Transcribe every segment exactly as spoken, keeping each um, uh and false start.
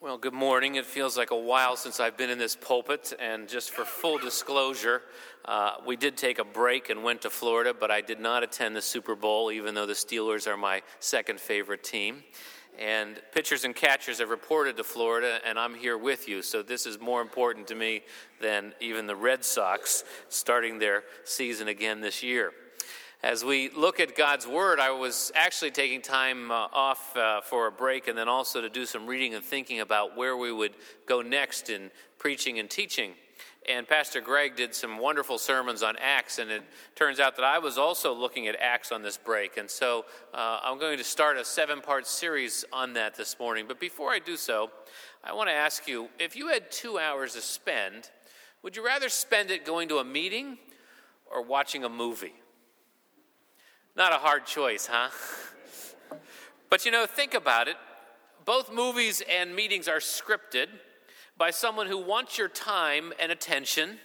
Well, good morning. It feels like a while since I've been in this pulpit, and just for full disclosure, uh, we did take a break and went to Florida, but I did not attend the Super Bowl, even though the Steelers are my second favorite team. And pitchers and catchers have reported to Florida, and I'm here with you, so this is more important to me than even the Red Sox starting their season again this year. As we look at God's Word, I was actually taking time uh, off uh, for a break and then also to do some reading and thinking about where we would go next in preaching and teaching. And Pastor Greg did some wonderful sermons on Acts, and it turns out that I was also looking at Acts on this break. And so uh, I'm going to start a seven-part series on that this morning. But before I do so, I want to ask you, if you had two hours to spend, would you rather spend it going to a meeting or watching a movie? Not a hard choice, huh? But you know, think about it. Both movies and meetings are scripted by someone who wants your time and attention,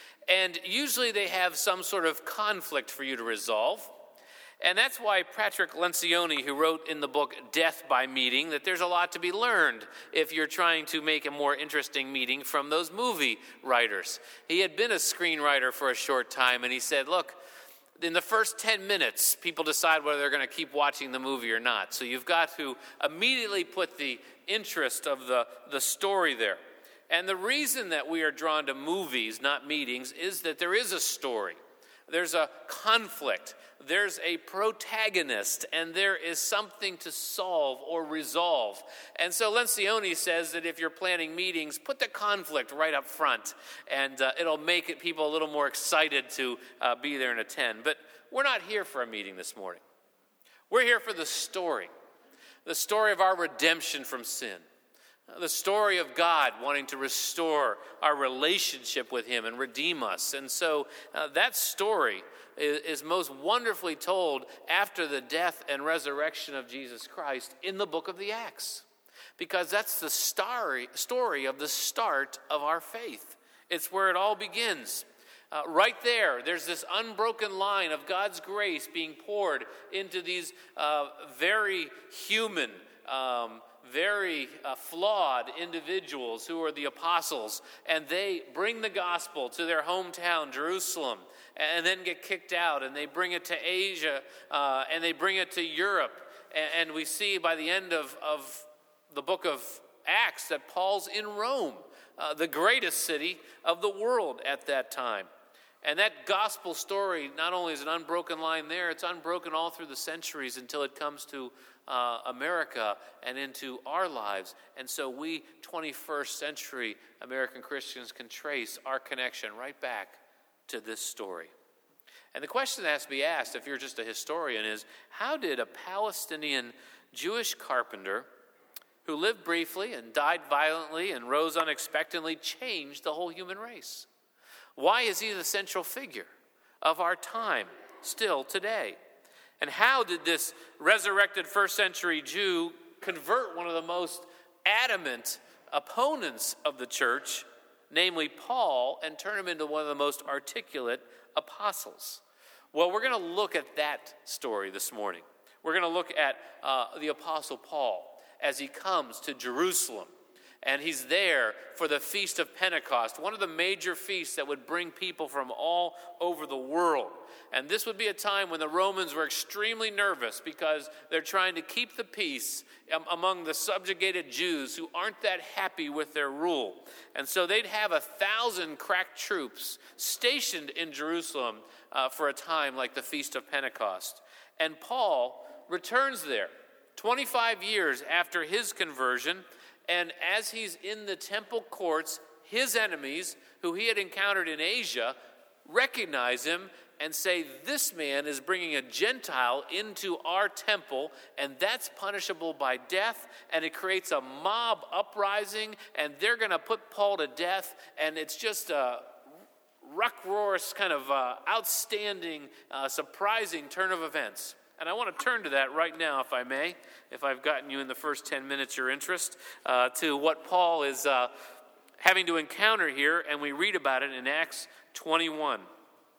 and usually they have some sort of conflict for you to resolve. And that's why Patrick Lencioni, who wrote in the book Death by Meeting, that there's a lot to be learned if you're trying to make a more interesting meeting from those movie writers. He had been a screenwriter for a short time, and he said, look, in the first ten minutes, people decide whether they're going to keep watching the movie or not. So you've got to immediately put the interest of the, the story there. And the reason that we are drawn to movies, not meetings, is that there is a story. There's a conflict. There's a protagonist, and there is something to solve or resolve. And so Lencioni says that if you're planning meetings, put the conflict right up front, and uh, it'll make it people a little more excited to uh, be there and attend. But we're not here for a meeting this morning. We're here for the story, the story of our redemption from sin. The story of God wanting to restore our relationship with Him and redeem us. And so uh, that story is, is most wonderfully told after the death and resurrection of Jesus Christ in the book of the Acts. Because that's the story, story of the start of our faith. It's where it all begins. Uh, right there, there's this unbroken line of God's grace being poured into these uh, very human um very uh, flawed individuals who are the apostles, and they bring the gospel to their hometown, Jerusalem, and then get kicked out, and they bring it to Asia, uh, and they bring it to Europe, and, and we see by the end of, of the book of Acts that Paul's in Rome, uh, the greatest city of the world at that time. And that gospel story not only is an unbroken line there, it's unbroken all through the centuries until it comes to uh, America and into our lives. And so we twenty-first century American Christians can trace our connection right back to this story. And the question that has to be asked, if you're just a historian, is how did a Palestinian Jewish carpenter who lived briefly and died violently and rose unexpectedly change the whole human race? Why is he the central figure of our time still today? And how did this resurrected first century Jew convert one of the most adamant opponents of the church, namely Paul, and turn him into one of the most articulate apostles? Well, we're going to look at that story this morning. We're going to look at uh, the apostle Paul as he comes to Jerusalem. And he's there for the Feast of Pentecost, one of the major feasts that would bring people from all over the world. And this would be a time when the Romans were extremely nervous because they're trying to keep the peace among the subjugated Jews who aren't that happy with their rule. And so they'd have a thousand crack troops stationed in Jerusalem uh, for a time like the Feast of Pentecost. And Paul returns there twenty-five years after his conversion. And as he's in the temple courts, his enemies, who he had encountered in Asia, recognize him and say, this man is bringing a Gentile into our temple, and that's punishable by death, and it creates a mob uprising, and they're going to put Paul to death, and it's just a ruck-roarous kind of uh, outstanding, uh, surprising turn of events. And I want to turn to that right now, if I may, if I've gotten you in the first ten minutes your interest, uh, to what Paul is uh, having to encounter here, and we read about it in Acts twenty-one.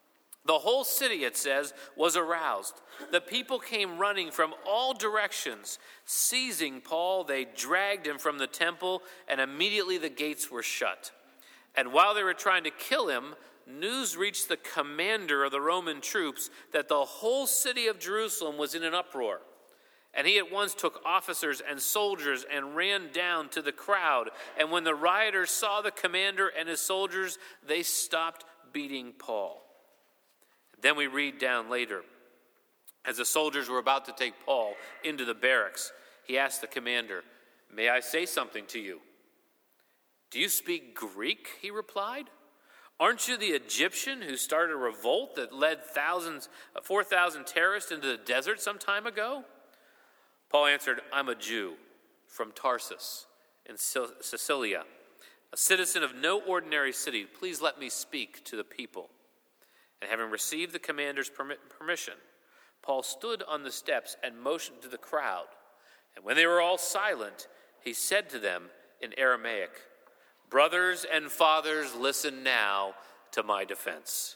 The whole city, it says, was aroused. The people came running from all directions. Seizing Paul, they dragged him from the temple, and immediately the gates were shut. And while they were trying to kill him, news reached the commander of the Roman troops that the whole city of Jerusalem was in an uproar. And he at once took officers and soldiers and ran down to the crowd. And when the rioters saw the commander and his soldiers, they stopped beating Paul. Then we read down later, as the soldiers were about to take Paul into the barracks, he asked the commander, "May I say something to you?" "Do you speak Greek?" he replied. "Aren't you the Egyptian who started a revolt that led thousands, four thousand terrorists into the desert some time ago?" Paul answered, "I'm a Jew from Tarsus in Cilicia, a citizen of no ordinary city. Please let me speak to the people." And having received the commander's permission, Paul stood on the steps and motioned to the crowd. And when they were all silent, he said to them in Aramaic, "Brothers and fathers, listen now to my defense."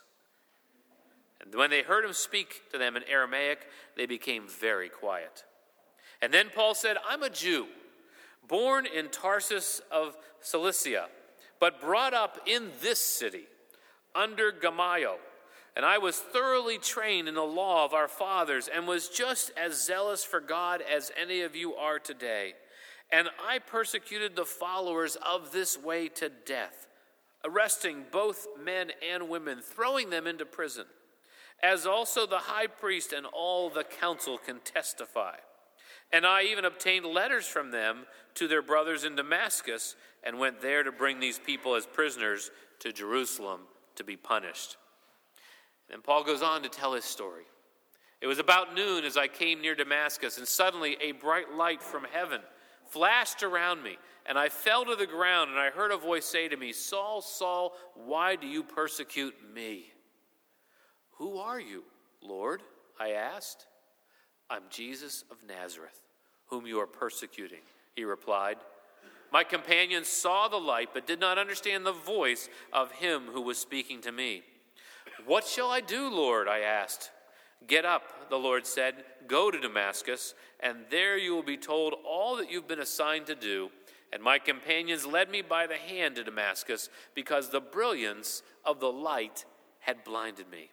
And when they heard him speak to them in Aramaic, they became very quiet. And then Paul said, "I'm a Jew, born in Tarsus of Cilicia, but brought up in this city under Gamaliel. And I was thoroughly trained in the law of our fathers and was just as zealous for God as any of you are today. And I persecuted the followers of this way to death, arresting both men and women, throwing them into prison, as also the high priest and all the council can testify. And I even obtained letters from them to their brothers in Damascus and went there to bring these people as prisoners to Jerusalem to be punished." And Paul goes on to tell his story. "It was about noon as I came near Damascus, and suddenly a bright light from heaven flashed around me, and I fell to the ground, and I heard a voice say to me, 'Saul, Saul, why do you persecute me?' 'Who are you, Lord?' I asked. 'I'm Jesus of Nazareth, whom you are persecuting,' he replied. My companions saw the light, but did not understand the voice of him who was speaking to me. 'What shall I do, Lord?' I asked. 'Get up,' the Lord said, 'go to Damascus, and there you will be told all that you've been assigned to do.' And my companions led me by the hand to Damascus, because the brilliance of the light had blinded me.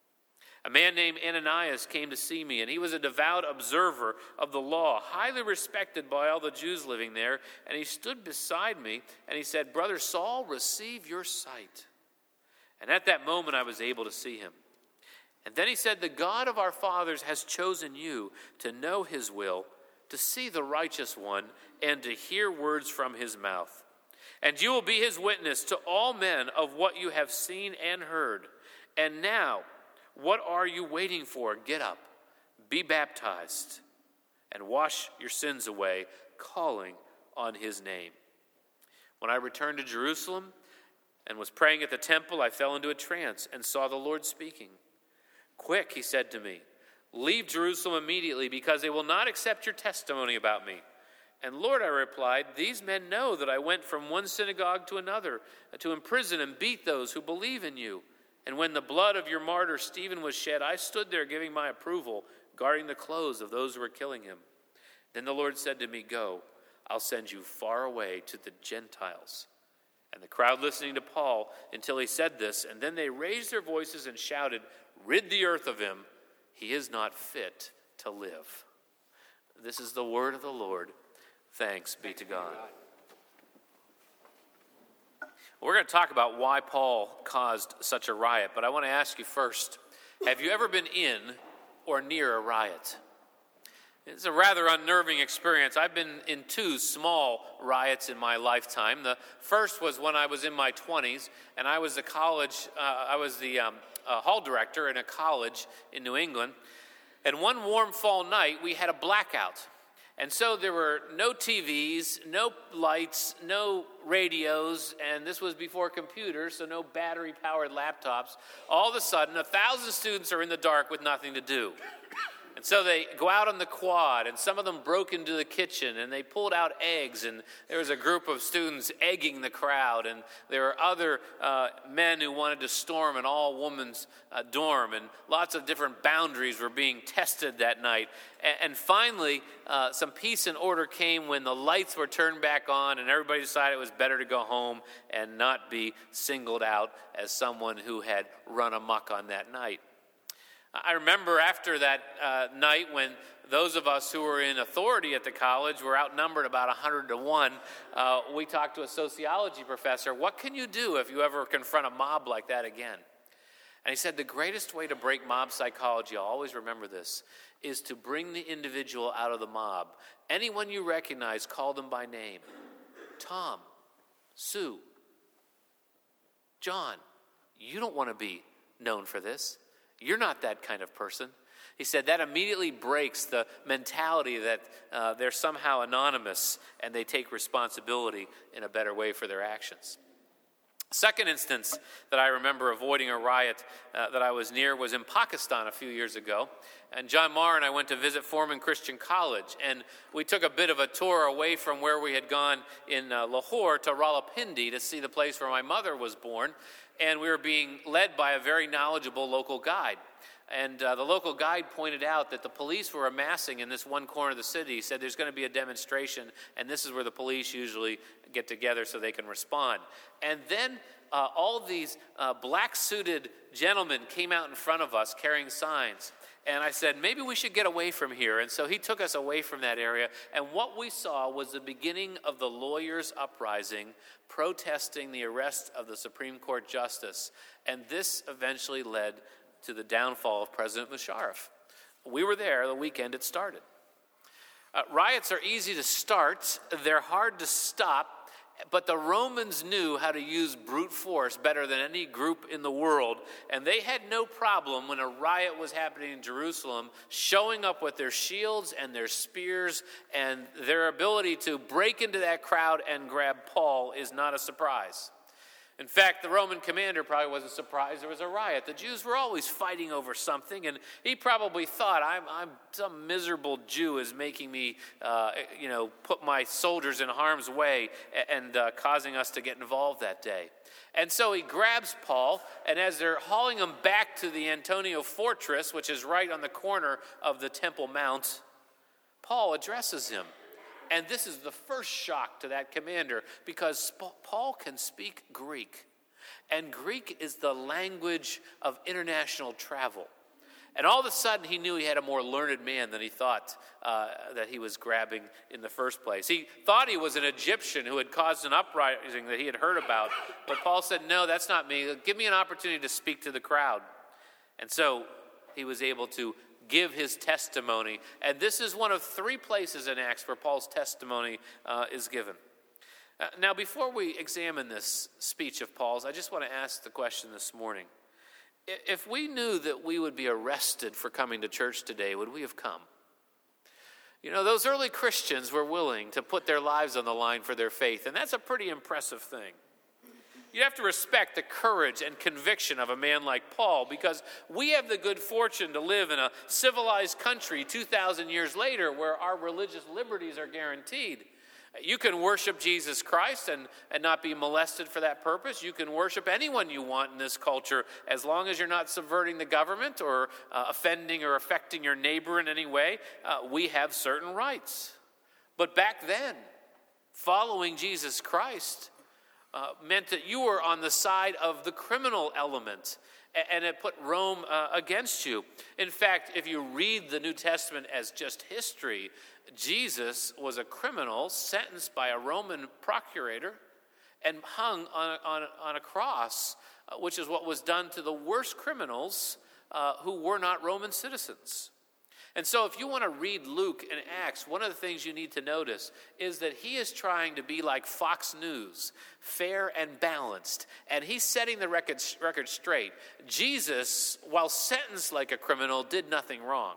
A man named Ananias came to see me, and he was a devout observer of the law, highly respected by all the Jews living there. And he stood beside me, and he said, 'Brother Saul, receive your sight.' And at that moment I was able to see him. And then he said, 'The God of our fathers has chosen you to know his will, to see the righteous one, and to hear words from his mouth. And you will be his witness to all men of what you have seen and heard. And now, what are you waiting for? Get up, be baptized, and wash your sins away, calling on his name.' When I returned to Jerusalem and was praying at the temple, I fell into a trance and saw the Lord speaking. 'Quick,' he said to me, 'leave Jerusalem immediately, because they will not accept your testimony about me.' And Lord," I replied, "these men know that I went from one synagogue to another to imprison and beat those who believe in you. And when the blood of your martyr Stephen was shed, I stood there giving my approval, guarding the clothes of those who were killing him. Then the Lord said to me, 'Go, I'll send you far away to the Gentiles.' And the crowd listening to Paul until he said this, and then they raised their voices and shouted, 'Rid the earth of him. He is not fit to live.'" This is the word of the Lord. Thanks be to God. We're going to talk about why Paul caused such a riot, but I want to ask you first, have you ever been in or near a riot? It's a rather unnerving experience. I've been in two small riots in my lifetime. The first was when I was in my twenties, and I was the college, uh, I was the um, uh, hall director in a college in New England. And one warm fall night, we had a blackout. And so there were no T Vs, no lights, no radios, and this was before computers, so no battery-powered laptops. All of a sudden, a thousand students are in the dark with nothing to do. And so they go out on the quad, and some of them broke into the kitchen, and they pulled out eggs, and there was a group of students egging the crowd, and there were other uh, men who wanted to storm an all-women's uh, dorm, and lots of different boundaries were being tested that night. And, and finally, uh, some peace and order came when the lights were turned back on, and everybody decided it was better to go home and not be singled out as someone who had run amok on that night. I remember after that uh, night when those of us who were in authority at the college were outnumbered about one hundred to one, uh, we talked to a sociology professor. What can you do if you ever confront a mob like that again? And he said the greatest way to break mob psychology, I'll always remember this, is to bring the individual out of the mob. Anyone you recognize, call them by name. Tom, Sue, John, you don't want to be known for this. You're not that kind of person. He said that immediately breaks the mentality that uh, they're somehow anonymous and they take responsibility in a better way for their actions. Second instance that I remember avoiding a riot uh, that I was near was in Pakistan a few years ago. And John Marr and I went to visit Foreman Christian College. And we took a bit of a tour away from where we had gone in uh, Lahore to Rawalpindi to see the place where my mother was born. And we were being led by a very knowledgeable local guide. And uh, the local guide pointed out that the police were amassing in this one corner of the city. He said there's going to be a demonstration, and this is where the police usually get together so they can respond. And then uh, all these uh, black-suited gentlemen came out in front of us carrying signs. And I said, maybe we should get away from here. And so he took us away from that area. And what we saw was the beginning of the lawyers' uprising, protesting the arrest of the Supreme Court justice. And this eventually led to the downfall of President Musharraf. We were there the weekend it started. Uh, riots are easy to start. They're hard to stop. But the Romans knew how to use brute force better than any group in the world, and they had no problem when a riot was happening in Jerusalem showing up with their shields and their spears, and their ability to break into that crowd and grab Paul is not a surprise. In fact, the Roman commander probably wasn't surprised there was a riot. The Jews were always fighting over something, and he probably thought, I'm, I'm some miserable Jew is making me, uh, you know, put my soldiers in harm's way and uh, causing us to get involved that day. And so he grabs Paul, and as they're hauling him back to the Antonia fortress, which is right on the corner of the Temple Mount, Paul addresses him. And this is the first shock to that commander, because Paul can speak Greek. And Greek is the language of international travel. And all of a sudden, he knew he had a more learned man than he thought uh, that he was grabbing in the first place. He thought he was an Egyptian who had caused an uprising that he had heard about. But Paul said, no, that's not me. Give me an opportunity to speak to the crowd. And so he was able to give his testimony. And this is one of three places in Acts where Paul's testimony uh, is given. Uh, now, before we examine this speech of Paul's, I just want to ask the question this morning. If we knew that we would be arrested for coming to church today, would we have come? You know, those early Christians were willing to put their lives on the line for their faith, and that's a pretty impressive thing. You have to respect the courage and conviction of a man like Paul, because we have the good fortune to live in a civilized country two thousand years later where our religious liberties are guaranteed. You can worship Jesus Christ and, and not be molested for that purpose. You can worship anyone you want in this culture as long as you're not subverting the government or uh, offending or affecting your neighbor in any way. Uh, we have certain rights. But back then, following Jesus Christ Uh, meant that you were on the side of the criminal element, and it put Rome uh, against you. In fact, if you read the New Testament as just history, Jesus was a criminal sentenced by a Roman procurator and hung on a, on a, on a cross, uh, which is what was done to the worst criminals uh, who were not Roman citizens. And so if you want to read Luke and Acts, one of the things you need to notice is that he is trying to be like Fox News, fair and balanced. And he's setting the record, record straight. Jesus, while sentenced like a criminal, did nothing wrong.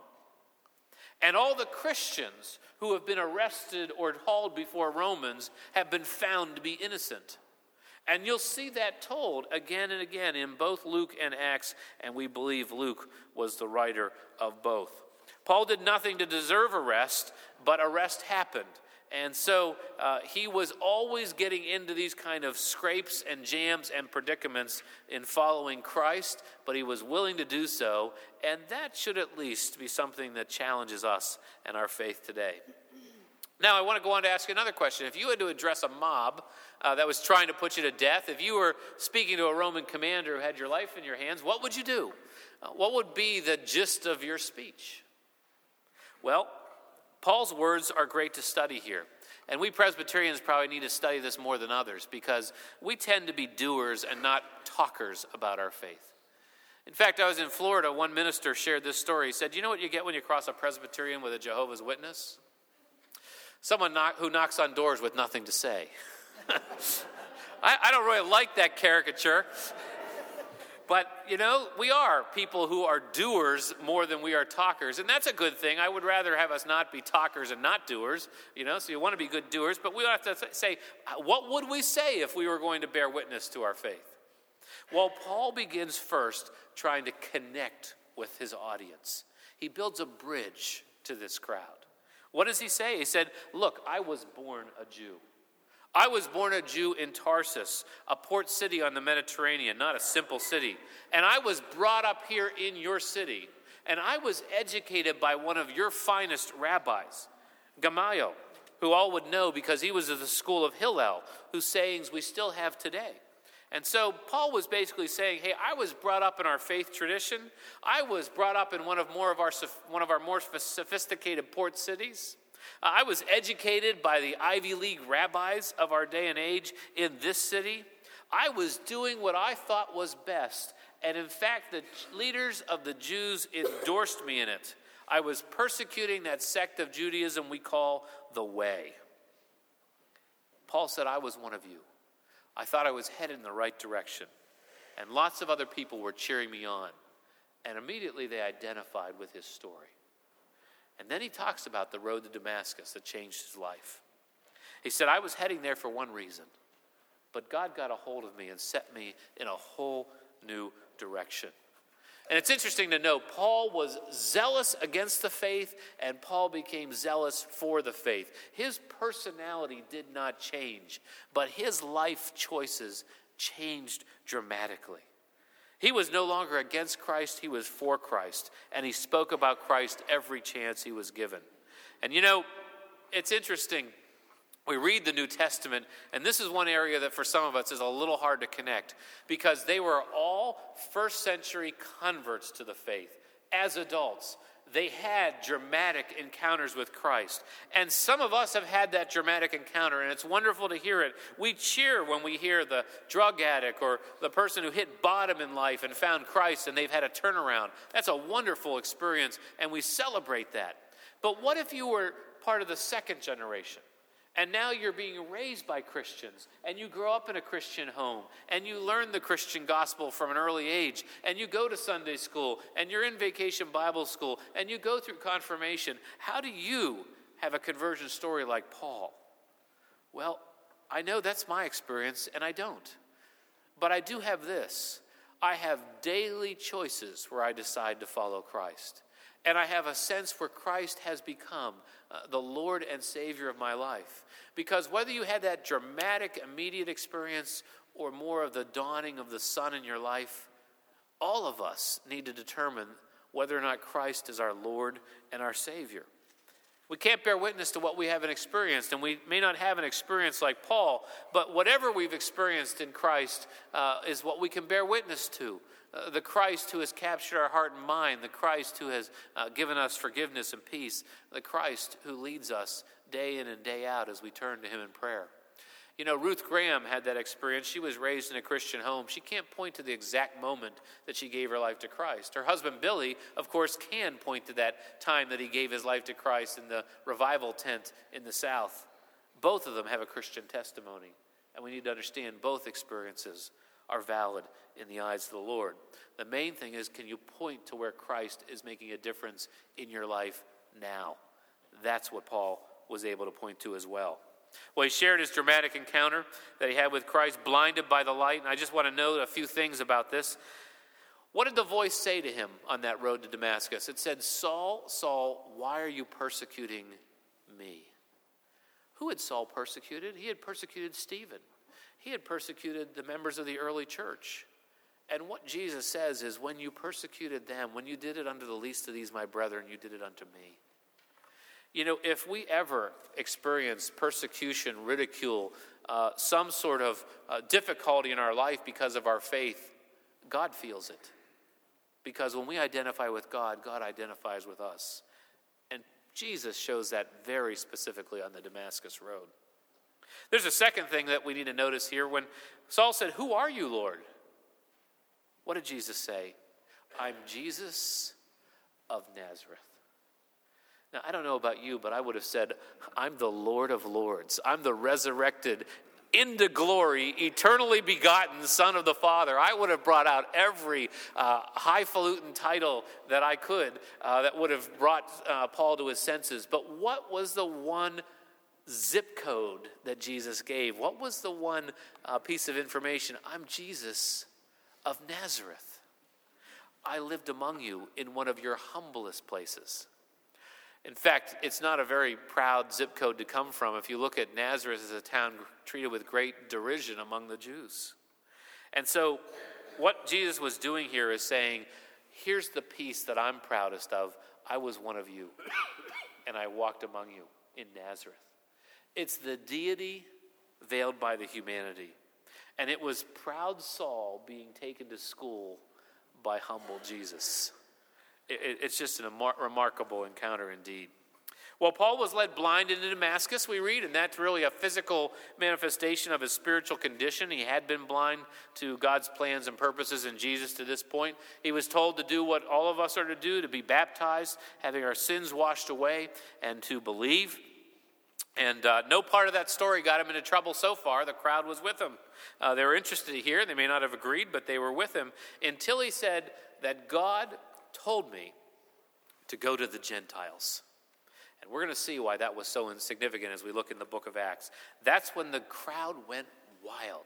And all the Christians who have been arrested or hauled before Romans have been found to be innocent. And you'll see that told again and again in both Luke and Acts, and we believe Luke was the writer of both. Paul did nothing to deserve arrest, but arrest happened. And so uh, he was always getting into these kind of scrapes and jams and predicaments in following Christ, but he was willing to do so, and that should at least be something that challenges us and our faith today. Now, I want to go on to ask you another question. If you had to address a mob uh, that was trying to put you to death, if you were speaking to a Roman commander who had your life in your hands, what would you do? Uh, what would be the gist of your speech? Well, Paul's words are great to study here. And we Presbyterians probably need to study this more than others because we tend to be doers and not talkers about our faith. In fact, I was in Florida. One minister shared this story. He said, you know what you get when you cross a Presbyterian with a Jehovah's Witness? Someone knock, who knocks on doors with nothing to say. I, I don't really like that caricature. But, you know, we are people who are doers more than we are talkers. And that's a good thing. I would rather have us not be talkers and not doers. You know, so you want to be good doers. But we have to say, what would we say if we were going to bear witness to our faith? Well, Paul begins first trying to connect with his audience. He builds a bridge to this crowd. What does he say? He said, look, I was born a Jew. I was born a Jew in Tarsus, a port city on the Mediterranean, not a simple city. And I was brought up here in your city. And I was educated by one of your finest rabbis, Gamaliel, who all would know because he was of the school of Hillel, whose sayings we still have today. And so Paul was basically saying, hey, I was brought up in our faith tradition. I was brought up in one of more of our one of our more sophisticated port cities. I was educated by the Ivy League rabbis of our day and age in this city. I was doing what I thought was best. And in fact, the leaders of the Jews endorsed me in it. I was persecuting that sect of Judaism we call the Way. Paul said, I was one of you. I thought I was headed in the right direction. And lots of other people were cheering me on. And immediately they identified with his story. And then he talks about the road to Damascus that changed his life. He said, I was heading there for one reason, but God got a hold of me and set me in a whole new direction. And it's interesting to note, Paul was zealous against the faith, and Paul became zealous for the faith. His personality did not change, but his life choices changed dramatically. He was no longer against Christ, he was for Christ. And he spoke about Christ every chance he was given. And you know, it's interesting. We read the New Testament, and this is one area that for some of us is a little hard to connect, because they were all first century converts to the faith as adults. They had dramatic encounters with Christ. And some of us have had that dramatic encounter, and it's wonderful to hear it. We cheer when we hear the drug addict or the person who hit bottom in life and found Christ and they've had a turnaround. That's a wonderful experience, and we celebrate that. But what if you were part of the second generation? And now you're being raised by Christians, and you grow up in a Christian home, and you learn the Christian gospel from an early age, and you go to Sunday school, and you're in vacation Bible school, and you go through confirmation. How do you have a conversion story like Paul? Well, I know that's my experience, and I don't. But I do have this. I have daily choices where I decide to follow Christ. And I have a sense where Christ has become uh, the Lord and Savior of my life. Because whether you had that dramatic, immediate experience or more of the dawning of the sun in your life, all of us need to determine whether or not Christ is our Lord and our Savior. We can't bear witness to what we haven't experienced, and we may not have an experience like Paul, but whatever we've experienced in Christ uh, is what we can bear witness to. Uh, the Christ who has captured our heart and mind, the Christ who has uh, given us forgiveness and peace, the Christ who leads us day in and day out as we turn to him in prayer. You know, Ruth Graham had that experience. She was raised in a Christian home. She can't point to the exact moment that she gave her life to Christ. Her husband, Billy, of course, can point to that time that he gave his life to Christ in the revival tent in the South. Both of them have a Christian testimony, and we need to understand both experiences are valid in the eyes of the Lord. The main thing is, can you point to where Christ is making a difference in your life now? That's what Paul was able to point to as well. Well, he shared his dramatic encounter that he had with Christ, blinded by the light. And I just want to note a few things about this. What did the voice say to him on that road to Damascus? It said, Saul, Saul, why are you persecuting me? Who had Saul persecuted? He had persecuted Stephen. He had persecuted the members of the early church. And what Jesus says is, when you persecuted them, when you did it unto the least of these, my brethren, you did it unto me. You know, if we ever experience persecution, ridicule, uh, some sort of uh, difficulty in our life because of our faith, God feels it. Because when we identify with God, God identifies with us. And Jesus shows that very specifically on the Damascus road. There's a second thing that we need to notice here. When Saul said, "Who are you, Lord?" What did Jesus say? "I'm Jesus of Nazareth." Now, I don't know about you, but I would have said, "I'm the Lord of Lords. I'm the resurrected, into glory, eternally begotten Son of the Father." I would have brought out every uh, highfalutin title that I could uh, that would have brought uh, Paul to his senses. But what was the one zip code that Jesus gave? What was the one uh, piece of information? "I'm Jesus of Nazareth. I lived among you in one of your humblest places." In fact, it's not a very proud zip code to come from. If you look at Nazareth as a town treated with great derision among the Jews. And so what Jesus was doing here is saying, here's the piece that I'm proudest of. I was one of you, and I walked among you in Nazareth. It's the deity veiled by the humanity. And it was proud Saul being taken to school by humble Jesus. It, it's just a remarkable encounter indeed. Well, Paul was led blind into Damascus, we read, and that's really a physical manifestation of his spiritual condition. He had been blind to God's plans and purposes in Jesus to this point. He was told to do what all of us are to do, to be baptized, having our sins washed away, and to believe. And uh, no part of that story got him into trouble so far. The crowd was with him. Uh, they were interested to hear. They may not have agreed, but they were with him until he said that God told me to go to the Gentiles. And we're going to see why that was so insignificant as we look in the book of Acts. That's when the crowd went wild.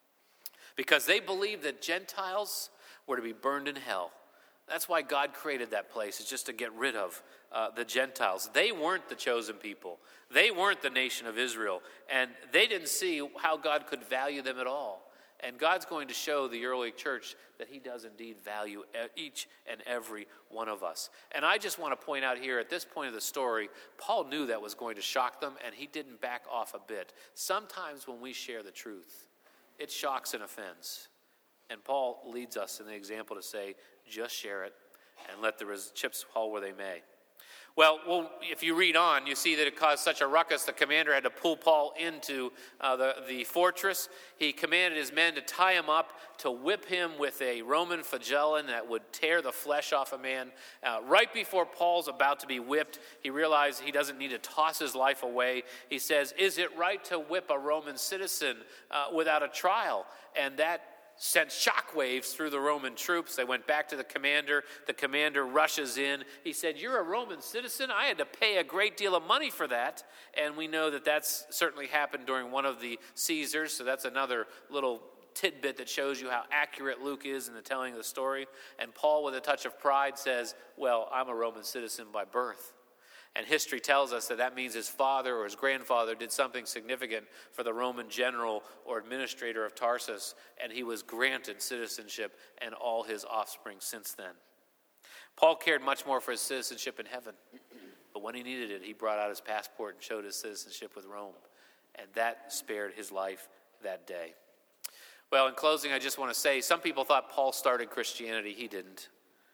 Because they believed that Gentiles were to be burned in hell. That's why God created that place, is just to get rid of uh, the Gentiles. They weren't the chosen people. They weren't the nation of Israel. And they didn't see how God could value them at all. And God's going to show the early church that he does indeed value each and every one of us. And I just want to point out here at this point of the story, Paul knew that was going to shock them, and he didn't back off a bit. Sometimes when we share the truth, it shocks and offends. And Paul leads us in the example to say, just share it and let the chips fall where they may. Well, well, if you read on, you see that it caused such a ruckus, the commander had to pull Paul into uh, the, the fortress. He commanded his men to tie him up, to whip him with a Roman flagellum that would tear the flesh off a man. Uh, right before Paul's about to be whipped, he realized he doesn't need to toss his life away. He says, "Is it right to whip a Roman citizen uh, without a trial?" And that sent shockwaves through the Roman troops. They went back to the commander. The commander rushes in. He said, "You're a Roman citizen? I had to pay a great deal of money for that." And we know that that's certainly happened during one of the Caesars, so that's another little tidbit that shows you how accurate Luke is in the telling of the story. And Paul, with a touch of pride, says, "Well, I'm a Roman citizen by birth." And history tells us that that means his father or his grandfather did something significant for the Roman general or administrator of Tarsus, and he was granted citizenship and all his offspring since then. Paul cared much more for his citizenship in heaven, but when he needed it, he brought out his passport and showed his citizenship with Rome, and that spared his life that day. Well, in closing, I just want to say, some people thought Paul started Christianity. He didn't.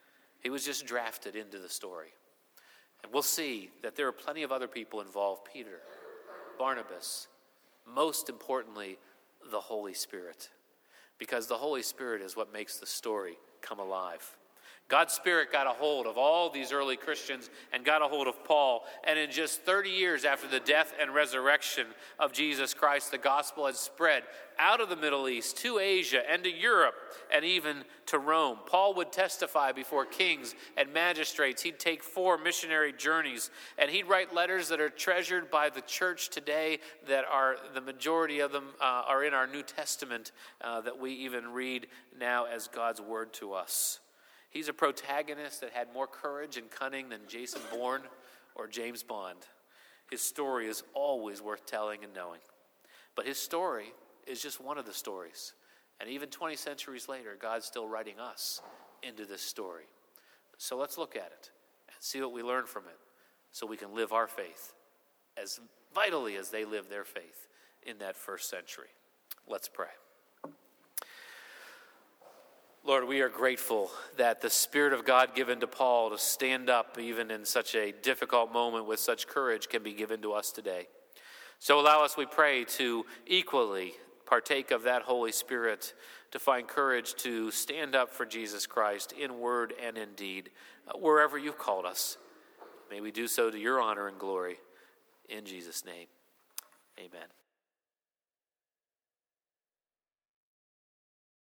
He was just drafted into the story. And we'll see that there are plenty of other people involved. Peter, Barnabas, most importantly, the Holy Spirit. Because the Holy Spirit is what makes the story come alive. God's Spirit got a hold of all these early Christians and got a hold of Paul. And in just thirty years after the death and resurrection of Jesus Christ, the gospel has spread out of the Middle East to Asia and to Europe and even to Rome. Paul would testify before kings and magistrates. He'd take four missionary journeys, and he'd write letters that are treasured by the church today, that are, the majority of them uh, are in our New Testament, uh, that we even read now as God's word to us. He's a protagonist that had more courage and cunning than Jason Bourne or James Bond. His story is always worth telling and knowing. But his story is just one of the stories. And even twenty centuries later, God's still writing us into this story. So let's look at it and see what we learn from it so we can live our faith as vitally as they lived their faith in that first century. Let's pray. Lord, we are grateful that the Spirit of God given to Paul to stand up even in such a difficult moment with such courage can be given to us today. So allow us, we pray, to equally partake of that Holy Spirit, to find courage to stand up for Jesus Christ in word and in deed, wherever you've called us. May we do so to your honor and glory. In Jesus' name, amen.